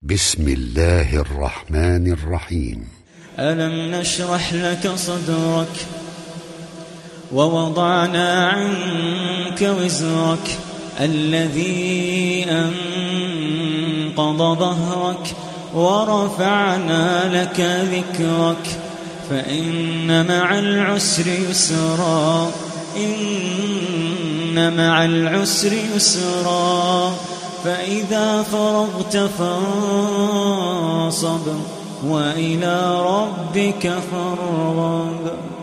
بسم الله الرحمن الرحيم. ألم نشرح لك صدرك ووضعنا عنك وزرك الذي أنقض ظهرك ورفعنا لك ذكرك فإن مع العسر يسرا إن مع العسر يسرا فإذا فرغت فانصب وإلى ربك فارغب.